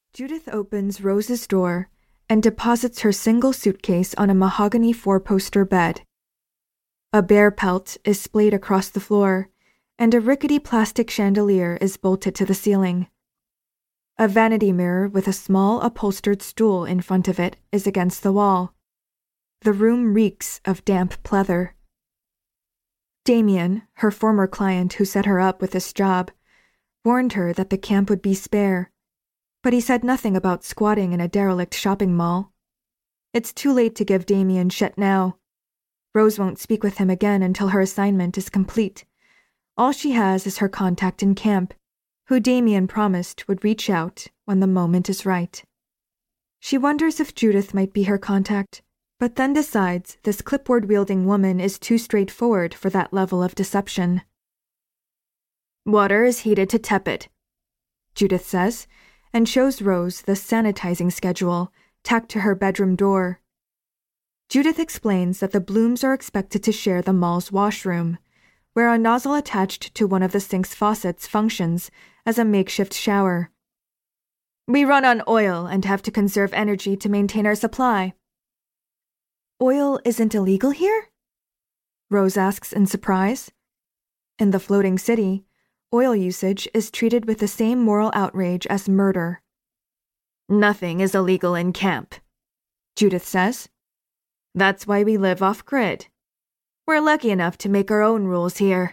Judith opens Rose's door and deposits her single suitcase on a mahogany four-poster bed. A bear pelt is splayed across the floor, and a rickety plastic chandelier is bolted to the ceiling. A vanity mirror with a small upholstered stool in front of it is against the wall. The room reeks of damp pleather. Damien, her former client who set her up with this job, warned her that the camp would be spare, but he said nothing about squatting in a derelict shopping mall. It's too late to give Damien shit now. Rose won't speak with him again until her assignment is complete. All she has is her contact in camp, who Damien promised would reach out when the moment is right. She wonders if Judith might be her contact, but then decides this clipboard-wielding woman is too straightforward for that level of deception. "Water is heated to tepid," Judith says, and shows Rose the sanitizing schedule tacked to her bedroom door. Judith explains that the Blooms are expected to share the mall's washroom, where a nozzle attached to one of the sink's faucets functions as a makeshift shower. "We run on oil and have to conserve energy to maintain our supply." "Oil isn't illegal here?" Rose asks in surprise. In the floating city, oil usage is treated with the same moral outrage as murder. "Nothing is illegal in camp," Judith says. "That's why we live off-grid. We're lucky enough to make our own rules here."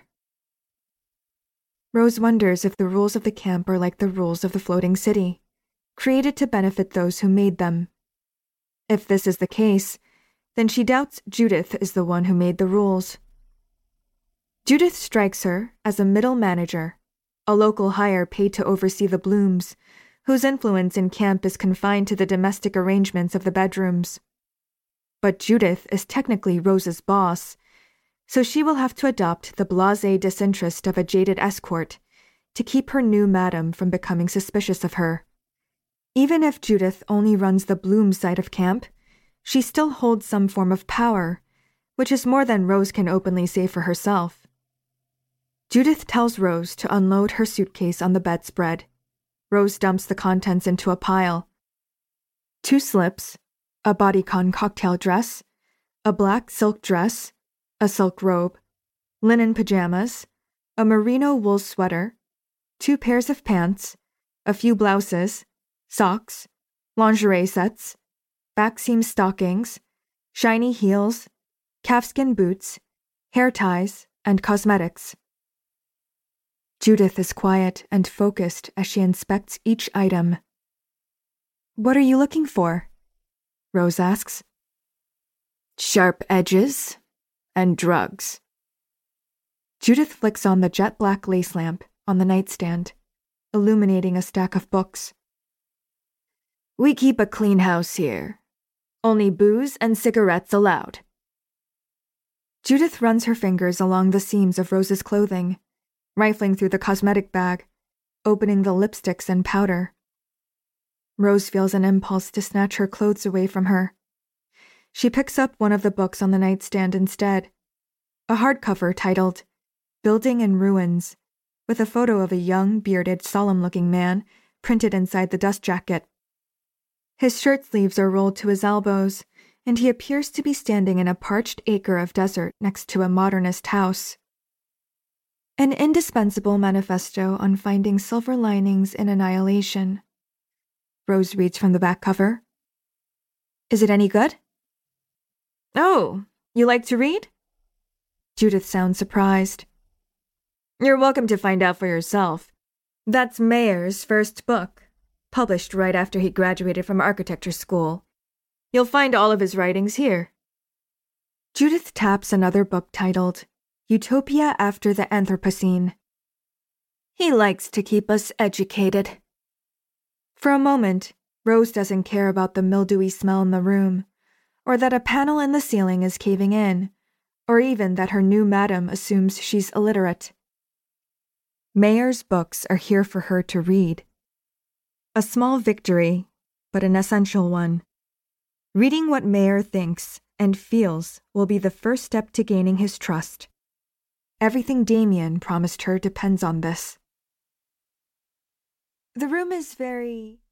Rose wonders if the rules of the camp are like the rules of the floating city, created to benefit those who made them. If this is the case, then she doubts Judith is the one who made the rules. Judith strikes her as a middle manager, a local hire paid to oversee the Blooms, whose influence in camp is confined to the domestic arrangements of the bedrooms. But Judith is technically Rose's boss, so she will have to adopt the blasé disinterest of a jaded escort to keep her new madam from becoming suspicious of her. Even if Judith only runs the Bloom side of camp, she still holds some form of power, which is more than Rose can openly say for herself. Judith tells Rose to unload her suitcase on the bedspread. Rose dumps the contents into a pile. 2 slips, a bodycon cocktail dress, a black silk dress, a silk robe, linen pajamas, a merino wool sweater, 2 pairs of pants, a few blouses, socks, lingerie sets, backseam stockings, shiny heels, calfskin boots, hair ties, and cosmetics. Judith is quiet and focused as she inspects each item. "What are you looking for?" Rose asks. "Sharp edges and drugs." Judith flicks on the jet black lace lamp on the nightstand, illuminating a stack of books. "We keep a clean house here. Only booze and cigarettes allowed." Judith runs her fingers along the seams of Rose's clothing, rifling through the cosmetic bag, opening the lipsticks and powder. Rose feels an impulse to snatch her clothes away from her. She picks up one of the books on the nightstand instead, a hardcover titled Building in Ruins, with a photo of a young, bearded, solemn-looking man printed inside the dust jacket. His shirt sleeves are rolled to his elbows, and he appears to be standing in a parched acre of desert next to a modernist house. An indispensable manifesto on finding silver linings in annihilation. Rose reads from the back cover. "Is it any good?" "Oh, you like to read?" Judith sounds surprised. "You're welcome to find out for yourself. That's Mayer's first book, published right after he graduated from architecture school. You'll find all of his writings here." Judith taps another book titled Utopia After the Anthropocene. "He likes to keep us educated." For a moment, Rose doesn't care about the mildewy smell in the room, or that a panel in the ceiling is caving in, or even that her new madam assumes she's illiterate. Mayer's books are here for her to read. A small victory, but an essential one. Reading what Mayer thinks and feels will be the first step to gaining his trust. Everything Damien promised her depends on this. The room is very